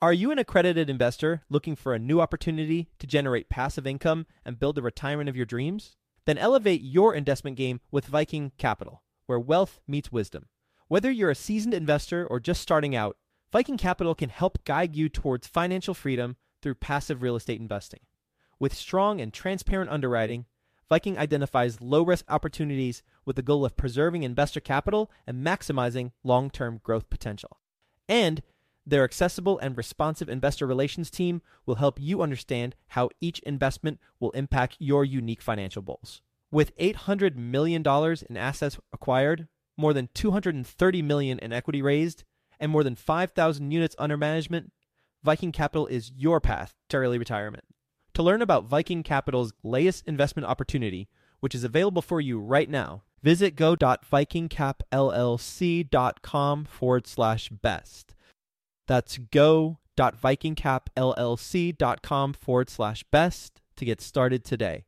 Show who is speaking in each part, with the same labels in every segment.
Speaker 1: Are you an accredited investor looking for a new opportunity to generate passive income and build the retirement of your dreams? Then elevate your investment game with Viking Capital, where wealth meets wisdom. Whether you're a seasoned investor or just starting out, Viking Capital can help guide you towards financial freedom through passive real estate investing. With strong and transparent underwriting, Viking identifies low-risk opportunities with the goal of preserving investor capital and maximizing long-term growth potential. And their accessible and responsive investor relations team will help you understand how each investment will impact your unique financial goals. With $800 million in assets acquired, more than $230 million in equity raised, and more than 5,000 units under management, Viking Capital is your path to early retirement. To learn about Viking Capital's latest investment opportunity, which is available for you right now, visit go.vikingcapllc.com/best. That's go.vikingcapllc.com/best to get started today.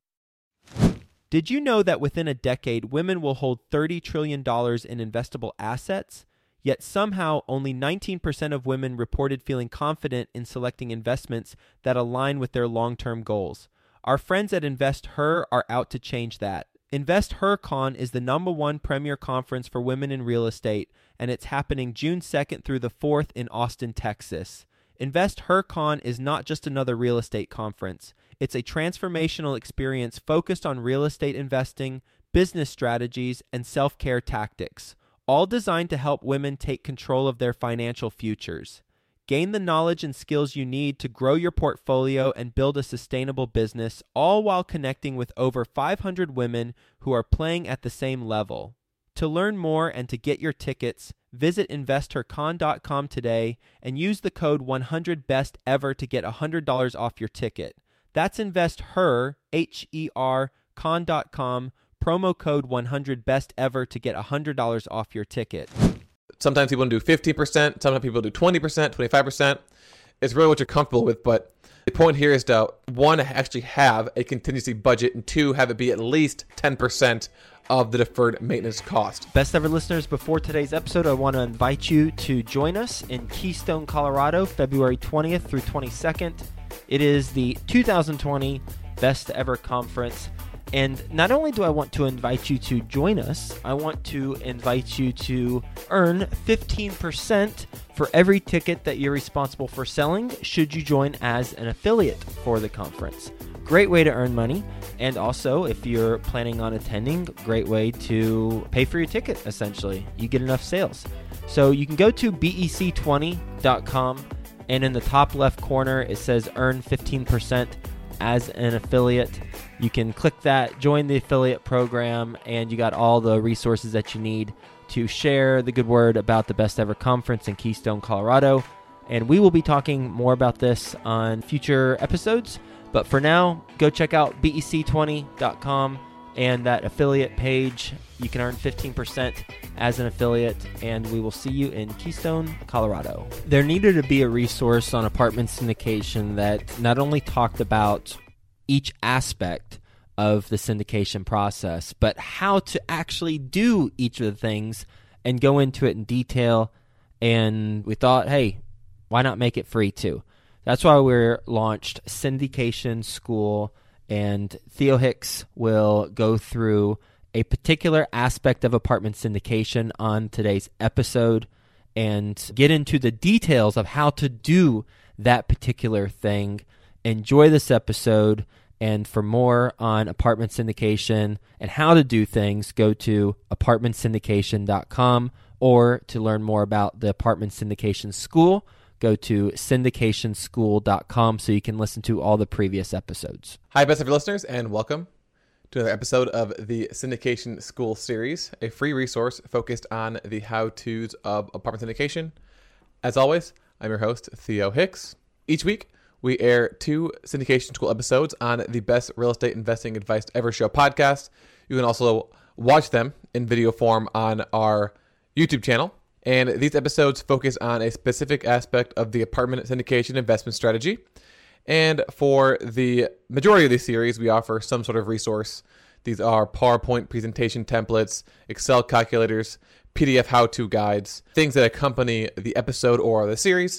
Speaker 1: Did you know that within a decade, women will hold $30 trillion in investable assets? Yet somehow only 19% of women reported feeling confident in selecting investments that align with their long-term goals. Our friends at InvestHer are out to change that. InvestHerCon is the #1 premier conference for women in real estate, and it's happening June 2nd through the 4th in Austin, Texas. InvestHerCon is not just another real estate conference. It's a transformational experience focused on real estate investing, business strategies, and self-care tactics, all designed to help women take control of their financial futures. Gain the knowledge and skills you need to grow your portfolio and build a sustainable business, all while connecting with over 500 women who are playing at the same level. To learn more and to get your tickets, visit InvestHerCon.com today and use the code 100BESTEVER to get $100 off your ticket. That's InvestHer, H-E-R, con.com, promo code 100BESTEVER to get $100 off your ticket.
Speaker 2: Sometimes people do 15%, sometimes people do 20%, 25%. It's really what you're comfortable with, but the point here is to, one, actually have a contingency budget, and two, have it be at least 10% of the deferred maintenance cost.
Speaker 1: Best ever listeners, before today's episode, I want to invite you to join us in Keystone, Colorado, February 20th through 22nd. It is the 2020 Best Ever Conference. And not only do I want to invite you to join us, I want to invite you to earn 15% for every ticket that you're responsible for selling should you join as an affiliate for the conference. Great way to earn money. And also, if you're planning on attending, great way to pay for your ticket, essentially. You get enough sales. So you can go to bec20.com, and in the top left corner, it says earn 15% as an affiliate. You can click that, join the affiliate program, and you got all the resources that you need to share the good word about the Best Ever Conference in Keystone, Colorado. And we will be talking more about this on future episodes. But for now, go check out bec20.com and that affiliate page. You can earn 15% as an affiliate, and we will see you in Keystone, Colorado. There needed to be a resource on apartment syndication that not only talked about each aspect of the syndication process, but how to actually do each of the things and go into it in detail. And we thought, hey, why not make it free too? That's why we launched Syndication School, and Theo Hicks will go through a particular aspect of apartment syndication on today's episode and get into the details of how to do that particular thing. Enjoy this episode, and for more on apartment syndication and how to do things, go to apartmentsyndication.com, or to learn more about the Apartment Syndication School, go to syndicationschool.com so you can listen to all the previous episodes.
Speaker 2: Hi, best ever listeners, and welcome to another episode of the Syndication School series, a free resource focused on the how-tos of apartment syndication. As always, I'm your host, Theo Hicks. Each week, we air 2 Syndication School episodes on the Best Real Estate Investing Advice Ever Show podcast. You can also watch them in video form on our YouTube channel. And these episodes focus on a specific aspect of the apartment syndication investment strategy. And for the majority of this series, we offer some sort of resource. These are PowerPoint presentation templates, Excel calculators, PDF how-to guides, things that accompany the episode or the series.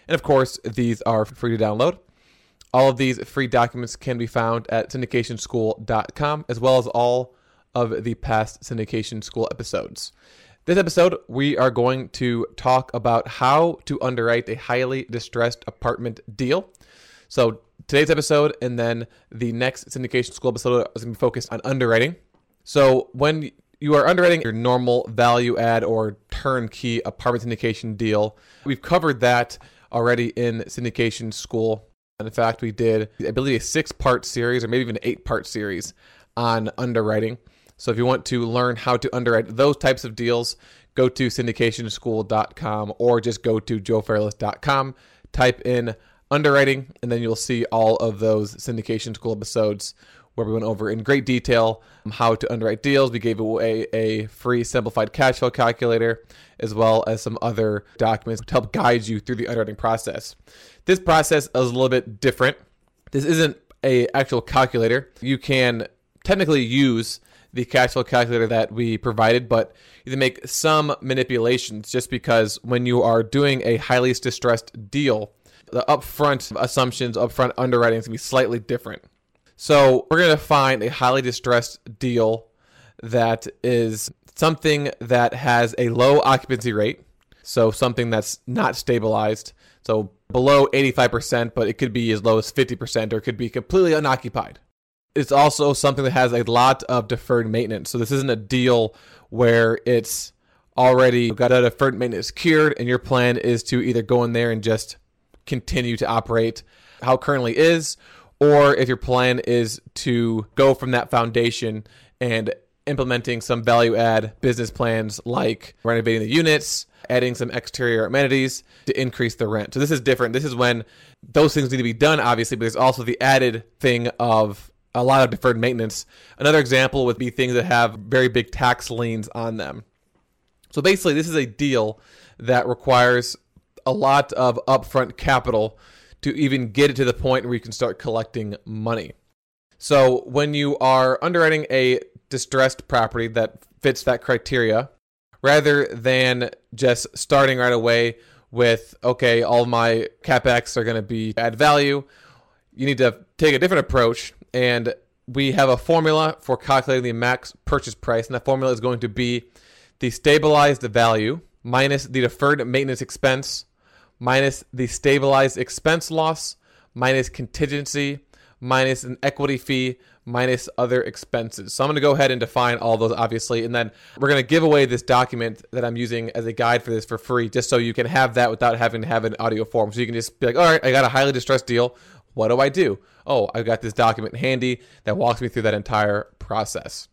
Speaker 2: And of course, these are free to download. All of these free documents can be found at syndicationschool.com, as well as all of the past Syndication School episodes. This episode, we are going to talk about how to underwrite a highly distressed apartment deal. So today's episode and then the next Syndication School episode is going to be focused on underwriting. So when you are underwriting your normal value add or turnkey apartment syndication deal, we've covered that already in Syndication School. And in fact, we did, I believe, a 6-part series or maybe even an 8-part series on underwriting. So if you want to learn how to underwrite those types of deals, go to syndicationschool.com or just go to joefairless.com, type in underwriting, and then you'll see all of those Syndication School episodes where we went over in great detail how to underwrite deals. We gave away a free simplified cash flow calculator, as well as some other documents to help guide you through the underwriting process. This process is a little bit different. This isn't an actual calculator. You can technically use the cash flow calculator that we provided, but you can make some manipulations just because when you are doing a highly distressed deal, the upfront assumptions, upfront underwriting is going to be slightly different. So we're going to find a highly distressed deal that is something that has a low occupancy rate, so something that's not stabilized, so below 85%, but it could be as low as 50%, or it could be completely unoccupied. It's also something that has a lot of deferred maintenance. So this isn't a deal where it's already got a deferred maintenance cured and your plan is to either go in there and just continue to operate how it currently is, or if your plan is to go from that foundation and implementing some value add business plans like renovating the units, adding some exterior amenities to increase the rent. So this is different. This is when those things need to be done, obviously, but there's also the added thing of a lot of deferred maintenance. Another example would be things that have very big tax liens on them. So basically, this is a deal that requires a lot of upfront capital to even get it to the point where you can start collecting money. So when you are underwriting a distressed property that fits that criteria, rather than just starting right away with, okay, all my CapEx are going to be add value, you need to take a different approach. And we have a formula for calculating the max purchase price. And that formula is going to be the stabilized value minus the deferred maintenance expense minus the stabilized expense loss minus contingency minus an equity fee minus other expenses. So I'm going to go ahead and define all those, obviously. And then we're going to give away this document that I'm using as a guide for this for free, just so you can have that without having to have an audio form. So you can just be like, all right, I got a highly distressed deal. What do I do? Oh, I've got this document handy that walks me through that entire process.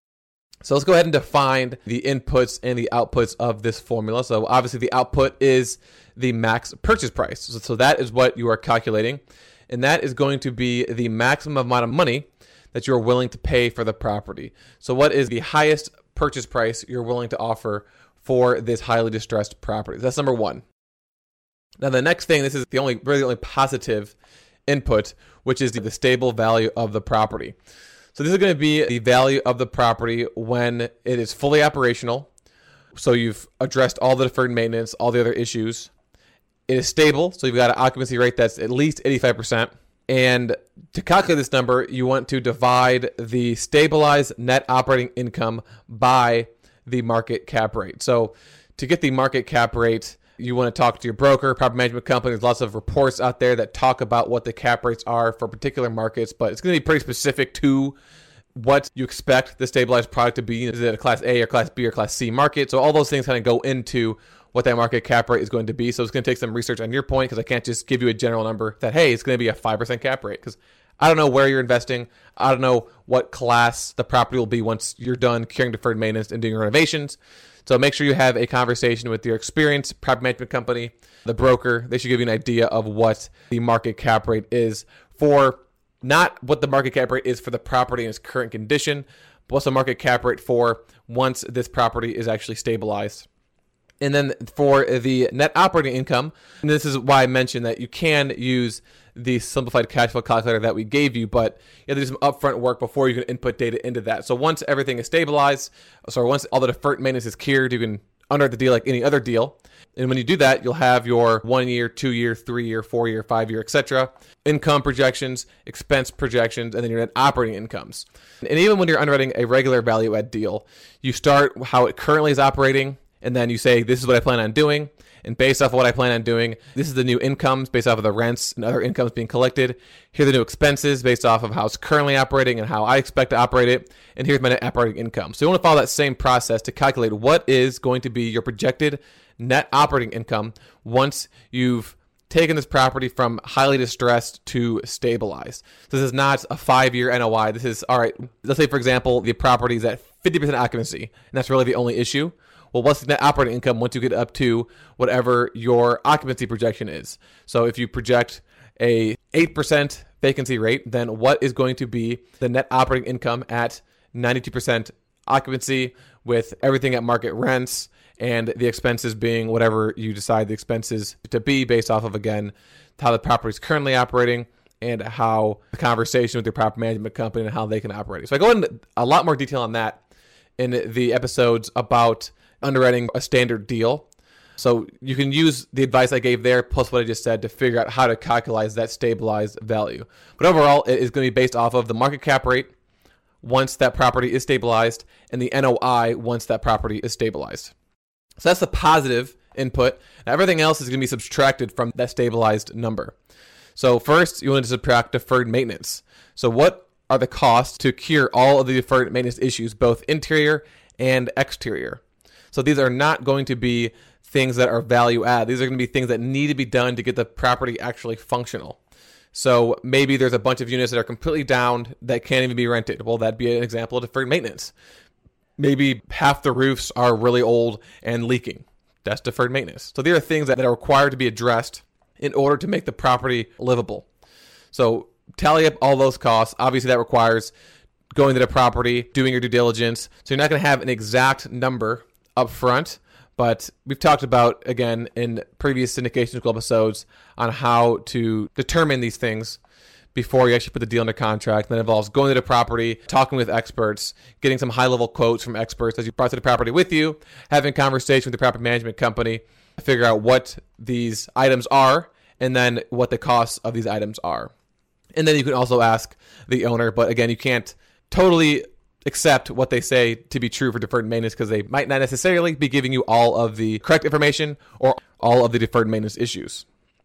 Speaker 2: So let's go ahead and define the inputs and the outputs of this formula. So obviously the output is the max purchase price. So that is what you are calculating. And that is going to be the maximum amount of money that you're willing to pay for the property. So what is the highest purchase price you're willing to offer for this highly distressed property? That's number one. Now the next thing, this is the only positive input, which is the stable value of the property. So this is going to be the value of the property when it is fully operational. So you've addressed all the deferred maintenance, all the other issues. It is stable, so you've got an occupancy rate that's at least 85%. And to calculate this number, you want to divide the stabilized net operating income by the market cap rate. So to get the market cap rate, you want to talk to your broker, property management company. There's lots of reports out there that talk about what the cap rates are for particular markets, but it's going to be pretty specific to what you expect the stabilized product to be. Is it a Class A or Class B or Class C market? So all those things kind of go into what that market cap rate is going to be. So it's going to take some research on your point, because I can't just give you a general number that, hey, it's going to be a 5% cap rate, because I don't know where you're investing. I don't know what class the property will be once you're done carrying deferred maintenance and doing renovations. So make sure you have a conversation with your experienced property management company, the broker. They should give you an idea of what the market cap rate is for, not what the market cap rate is for the property in its current condition, but what's the market cap rate for once this property is actually stabilized. And then for the net operating income, and this is why I mentioned that you can use the simplified cash flow calculator that we gave you, but you have to do some upfront work before you can input data into that. So once everything is stabilized, once all the deferred maintenance is cured, you can underwrite the deal like any other deal. And when you do that, you'll have your 1 year, 2 year, 3 year, 4 year, 5 year, etc. income projections, expense projections, and then your net operating incomes. And even when you're underwriting a regular value add deal, you start how it currently is operating, and then you say, this is what I plan on doing. And based off of what I plan on doing, this is the new incomes based off of the rents and other incomes being collected. Here are the new expenses based off of how it's currently operating and how I expect to operate it. And here's my net operating income. So you want to follow that same process to calculate what is going to be your projected net operating income once you've taken this property from highly distressed to stabilized. So this is not a 5-year NOI. This is, all right, let's say, for example, the property is at 50% occupancy, and that's really the only issue. Well, what's the net operating income once you get up to whatever your occupancy projection is? So if you project a 8% vacancy rate, then what is going to be the net operating income at 92% occupancy with everything at market rents and the expenses being whatever you decide the expenses to be based off of, again, how the property is currently operating and how the conversation with your property management company and how they can operate it. So I go into a lot more detail on that in the episodes about underwriting a standard deal. So you can use the advice I gave there plus what I just said to figure out how to calculate that stabilized value. But overall, it is going to be based off of the market cap rate once that property is stabilized and the NOI once that property is stabilized. So that's the positive input. Now everything else is going to be subtracted from that stabilized number. So first, you want to subtract deferred maintenance. So what are the costs to cure all of the deferred maintenance issues, both interior and exterior? So these are not going to be things that are value add. These are going to be things that need to be done to get the property actually functional. So maybe there's a bunch of units that are completely down that can't even be rented. Well, that'd be an example of deferred maintenance. Maybe half the roofs are really old and leaking. That's deferred maintenance. So there are things that are required to be addressed in order to make the property livable. So tally up all those costs. Obviously, that requires going to the property, doing your due diligence. So you're not going to have an exact number up front, but we've talked about, again, in previous syndication school episodes on how to determine these things before you actually put the deal under contract. That involves going to the property, talking with experts, getting some high-level quotes from experts as you brought to the property with you, having a conversation with the property management company to figure out what these items are and then what the costs of these items are. And then you can also ask the owner, but again, you can't totally accept what they say to be true for deferred maintenance because they might not necessarily be giving you all of the correct information or all of the deferred maintenance issues.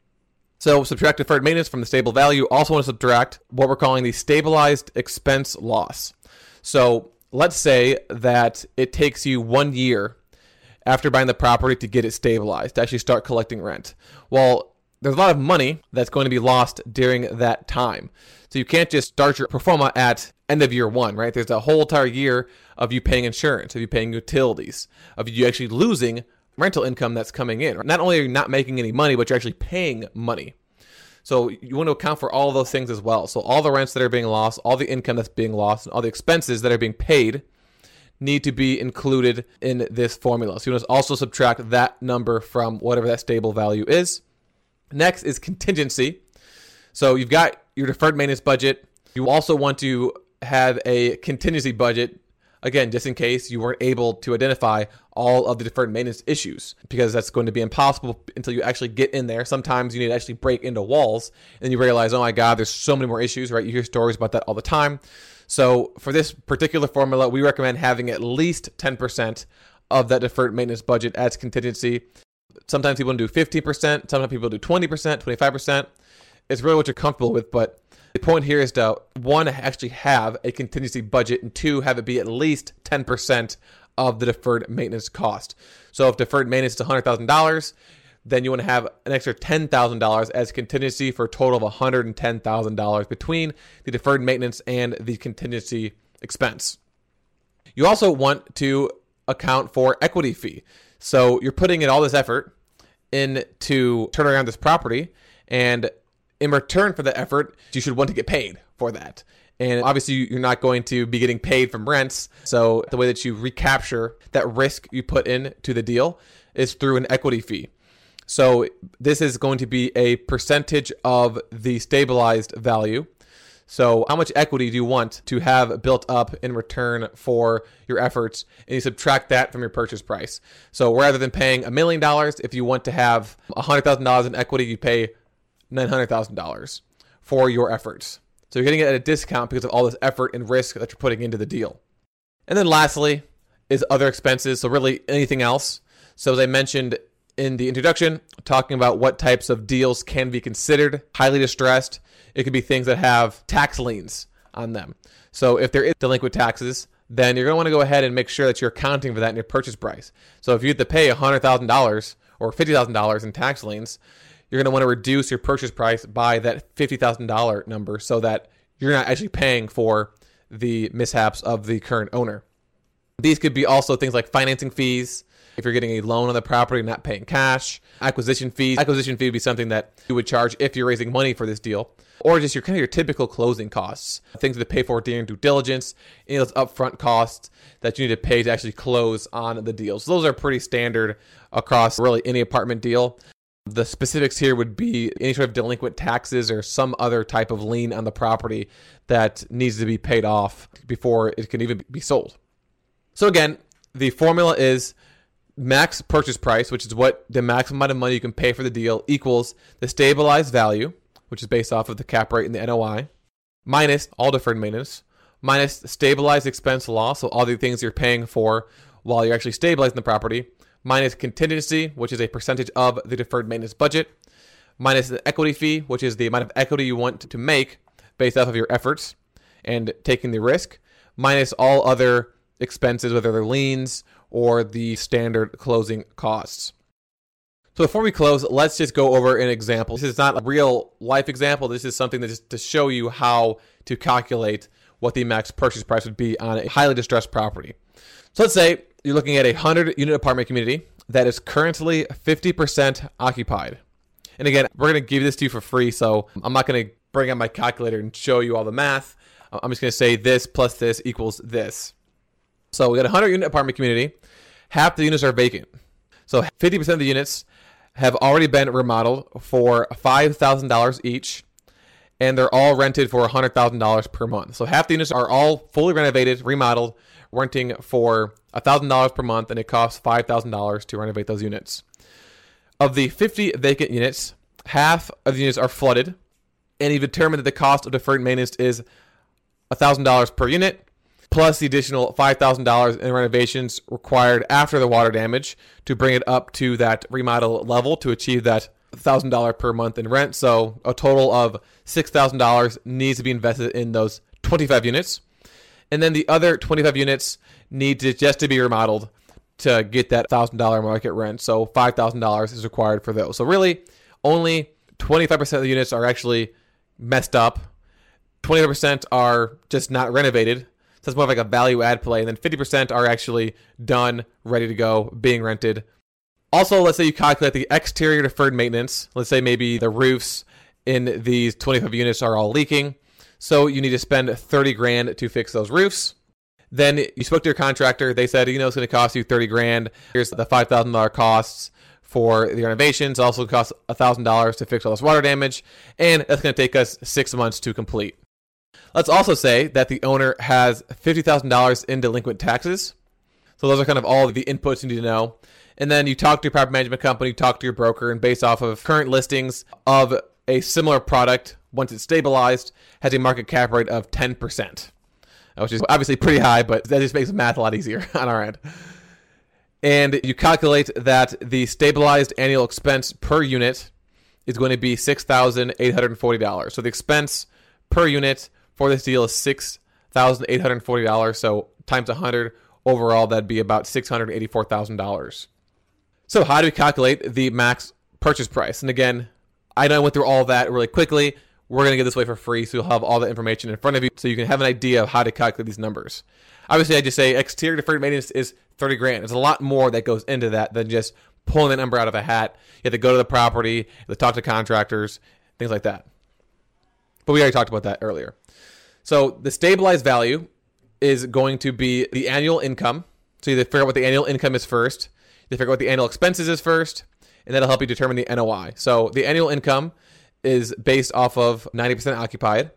Speaker 2: So subtract deferred maintenance from the stable value. Also want to subtract what we're calling the stabilized expense loss. So let's say that it takes you 1 year after buying the property to get it stabilized, to actually start collecting rent. Well, there's a lot of money that's going to be lost during that time. So you can't just start your pro forma at end of year one, right? There's a whole entire year of you paying insurance, of you paying utilities, of you actually losing rental income that's coming in. Not only are you not making any money, but you're actually paying money. So you want to account for all of those things as well. So all the rents that are being lost, all the income that's being lost, and all the expenses that are being paid need to be included in this formula. So you want to also subtract that number from whatever that stable value is. Next is contingency. So you've got your deferred maintenance budget. You also want to have a contingency budget, again, just in case you weren't able to identify all of the deferred maintenance issues, because that's going to be impossible until you actually get in there. Sometimes you need to actually break into walls and you realize, oh my God, there's so many more issues, right? You hear stories about that all the time. So for this particular formula, we recommend having at least 10% of that deferred maintenance budget as contingency. Sometimes people do 50%, sometimes people do 20%, 25%. It's really what you're comfortable with, but the point here is to, one, actually have a contingency budget, and two, have it be at least 10% of the deferred maintenance cost. So if deferred maintenance is $100,000, then you want to have an extra $10,000 as contingency for a total of $110,000 between the deferred maintenance and the contingency expense. You also want to account for equity fee. So you're putting in all this effort into turning around this property, and in return for the effort, you should want to get paid for that. And obviously, you're not going to be getting paid from rents. So the way that you recapture that risk you put into the deal is through an equity fee. So this is going to be a percentage of the stabilized value. So how much equity do you want to have built up in return for your efforts? And you subtract that from your purchase price. So rather than paying $1 million, if you want to have $100,000 in equity, you pay $900,000 for your efforts. So you're getting it at a discount because of all this effort and risk that you're putting into the deal. And then lastly is other expenses. So really anything else. So as I mentioned in the introduction, talking about what types of deals can be considered highly distressed. It could be things that have tax liens on them. So if there is delinquent taxes, then you're going to want to go ahead and make sure that you're accounting for that in your purchase price. So if you have to pay $100,000 or $50,000 in tax liens, you're going to want to reduce your purchase price by that $50,000 number so that you're not actually paying for the mishaps of the current owner. These could be also things like financing fees. If you're getting a loan on the property, not paying cash, acquisition fees. Acquisition fee would be something that you would charge if you're raising money for this deal, or just your kind of your typical closing costs, things to pay for during due diligence, any of those upfront costs that you need to pay to actually close on the deal. So those are pretty standard across really any apartment deal. The specifics here would be any sort of delinquent taxes or some other type of lien on the property that needs to be paid off before it can even be sold. So again, the formula is max purchase price, which is what the maximum amount of money you can pay for the deal, equals the stabilized value, which is based off of the cap rate and the NOI, minus all deferred maintenance, minus the stabilized expense loss, so all the things you're paying for while you're actually stabilizing the property, minus contingency, which is a percentage of the deferred maintenance budget, minus the equity fee, which is the amount of equity you want to make based off of your efforts and taking the risk, minus all other expenses, whether they're liens or the standard closing costs. So before we close, let's just go over an example. This is not a real life example. This is something that just to show you how to calculate what the max purchase price would be on a highly distressed property. So let's say you're looking at a 100-unit apartment community that is currently 50% occupied. And again, we're going to give this to you for free, so I'm not going to bring out my calculator and show you all the math. I'm just going to say this plus this equals this. So we got a 100-unit apartment community. Half the units are vacant. So 50% of the units have already been remodeled for $5,000 each, and they're all rented for $100,000 per month. So half the units are all fully renovated, remodeled, renting for $1,000 per month, and it costs $5,000 to renovate those units. Of the 50 vacant units, half of the units are flooded, and you've determined that the cost of deferred maintenance is $1,000 per unit, plus the additional $5,000 in renovations required after the water damage to bring it up to that remodel level to achieve that $1,000 per month in rent. So a total of $6,000 needs to be invested in those 25 units. And then the other 25 units need to just to be remodeled to get that $1,000 market rent. So $5,000 is required for those. So really only 25% of the units are actually messed up. 20% are just not renovated. So it's more of like a value add play. And then 50% are actually done, ready to go, being rented. Also, let's say you calculate the exterior deferred maintenance. Let's say maybe the roofs in these 25 units are all leaking. So you need to spend $30,000 to fix those roofs. Then you spoke to your contractor. They said, it's going to cost you $30,000. Here's the $5,000 costs for the renovations. It also costs $1,000 to fix all this water damage. And that's going to take us 6 months to complete. Let's also say that the owner has $50,000 in delinquent taxes. So those are kind of all the inputs you need to know. And then you talk to your property management company, you talk to your broker, and based off of current listings of a similar product, once it's stabilized, has a market cap rate of 10%, which is obviously pretty high, but that just makes the math a lot easier on our end. And you calculate that the stabilized annual expense per unit is going to be $6,840. So the expense per unit for this deal is $6,840. So times 100, overall, that'd be about $684,000. So how do we calculate the max purchase price? And again, I know I went through all of that really quickly. We're going to give this away for free, so you'll have all the information in front of you so you can have an idea of how to calculate these numbers. Obviously, I just say exterior deferred maintenance is $30,000. There's a lot more that goes into that than just pulling that number out of a hat. You have to go to the property, you have to talk to contractors, things like that. But we already talked about that earlier. So the stabilized value is going to be the annual income. So you have to figure out what the annual income is first. You have to figure out what the annual expenses is first, and that'll help you determine the NOI. So the annual income is based off of 90% occupied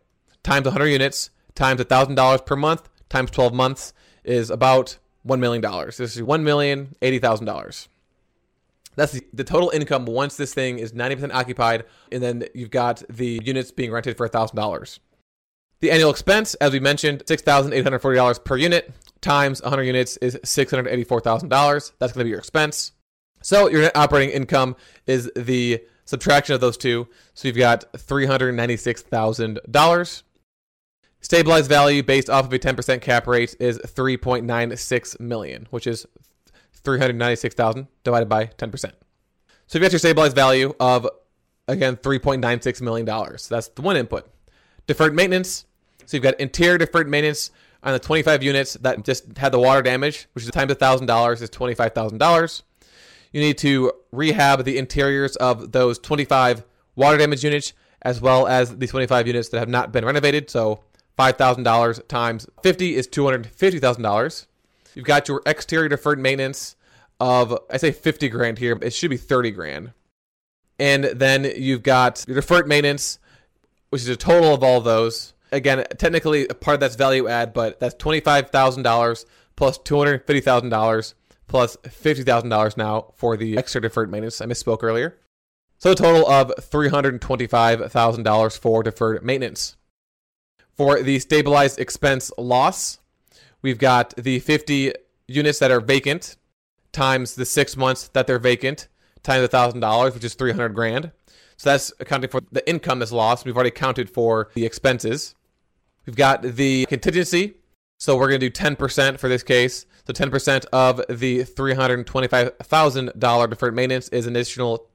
Speaker 2: times 100 units times $1,000 per month times 12 months is about $1 million. This is $1,080,000. That's the total income once this thing is 90% occupied, and then you've got the units being rented for $1,000. The annual expense, as we mentioned, $6,840 per unit times 100 units is $684,000. That's going to be your expense. So your net operating income is the subtraction of those two. So you've got $396,000. Stabilized value based off of a 10% cap rate is $3.96 million, which is $396,000 divided by 10%. So you've got your stabilized value of, again, $3.96 million. That's the one input. Deferred maintenance. So you've got interior deferred maintenance on the 25 units that just had the water damage, which is times $1,000 is $25,000. You need to rehab the interiors of those 25 water damage units, as well as the 25 units that have not been renovated. So $5,000 times 50 is $250,000. You've got your exterior deferred maintenance of, I say 50 grand here, but it should be 30 grand. And then you've got your deferred maintenance, which is a total of all those. Again, technically a part of that's value add, but that's $25,000 plus $250,000 plus $50,000 now for the extra deferred maintenance. I misspoke earlier. So a total of $325,000 for deferred maintenance. For the stabilized expense loss, we've got the 50 units that are vacant times the 6 months that they're vacant times $1,000, which is 300 grand. So that's accounting for the income that's lost. We've already accounted for the expenses. We've got the contingency. So we're going to do 10% for this case. So 10% of the $325,000 deferred maintenance is an additional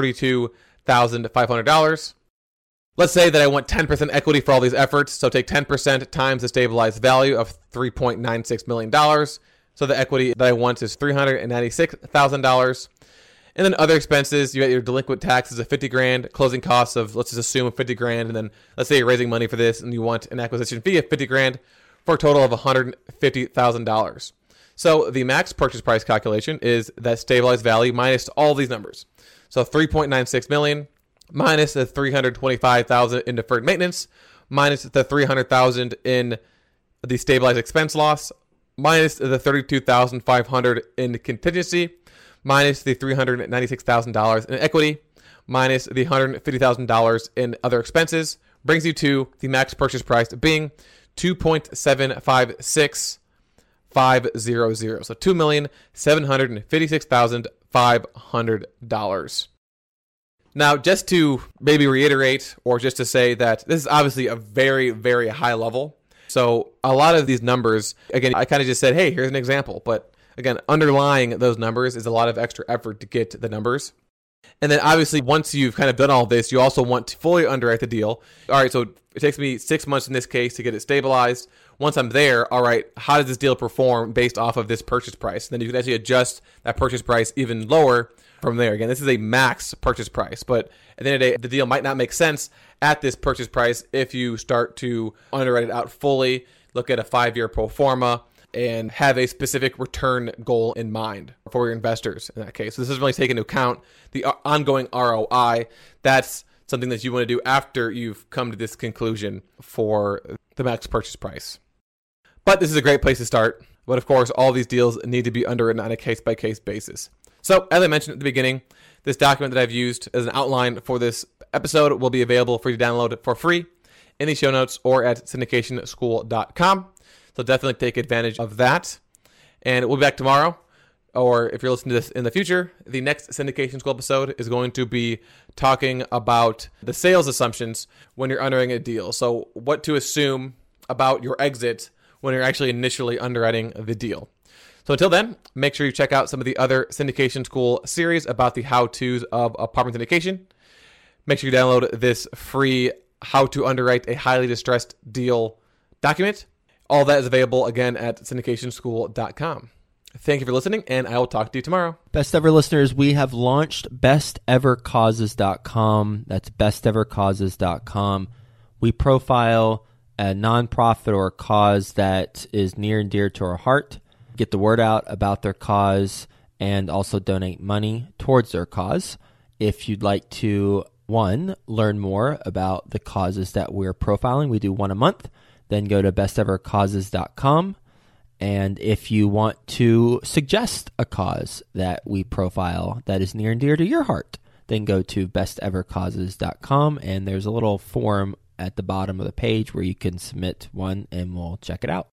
Speaker 2: $32,500. Let's say that I want 10% equity for all these efforts. So take 10% times the stabilized value of $3.96 million. So the equity that I want is $396,000. And then other expenses, you got your delinquent taxes of 50 grand, closing costs of, let's just assume 50 grand. And then let's say you're raising money for this and you want an acquisition fee of 50 grand for a total of $150,000. So the max purchase price calculation is that stabilized value minus all these numbers. So 3.96 million minus the 325,000 in deferred maintenance, minus the 300,000 in the stabilized expense loss, minus the 32,500 in contingency, minus the $396,000 in equity, minus the $150,000 in other expenses, brings you to the max purchase price being $2.756500. So $2,756,500. Now, just to maybe reiterate, or just to say that this is obviously a very, very high level. So a lot of these numbers, again, I kind of just said, hey, here's an example. But again, underlying those numbers is a lot of extra effort to get the numbers. And then obviously, once you've kind of done all this, you also want to fully underwrite the deal. All right, so it takes me 6 months in this case to get it stabilized. Once I'm there, all right, how does this deal perform based off of this purchase price? And then you can actually adjust that purchase price even lower from there. Again, this is a max purchase price, but at the end of the day, the deal might not make sense at this purchase price if you start to underwrite it out fully, look at a 5-year pro forma, and have a specific return goal in mind for your investors in that case. So this is really taking into account the ongoing ROI. That's something that you want to do after you've come to this conclusion for the max purchase price. But this is a great place to start. But of course, all these deals need to be underwritten on a case-by-case basis. So as I mentioned at the beginning, this document that I've used as an outline for this episode will be available for you to download for free in the show notes or at syndicationschool.com. So definitely take advantage of that. And we'll be back tomorrow. Or if you're listening to this in the future, the next Syndication School episode is going to be talking about the sales assumptions when you're underwriting a deal. So what to assume about your exit when you're actually initially underwriting the deal. So until then, make sure you check out some of the other Syndication School series about the how-tos of apartment syndication. Make sure you download this free How to Underwrite a Highly Distressed Deal document. All that is available, again, at syndicationschool.com. Thank you for listening, and I will talk to you tomorrow.
Speaker 1: Best Ever listeners, we have launched bestevercauses.com. That's bestevercauses.com. We profile a nonprofit or a cause that is near and dear to our heart, get the word out about their cause, and also donate money towards their cause. If you'd like to one, learn more about the causes that we're profiling. We do one a month. Then go to bestevercauses.com. And if you want to suggest a cause that we profile that is near and dear to your heart, then go to bestevercauses.com. And there's a little form at the bottom of the page where you can submit one and we'll check it out.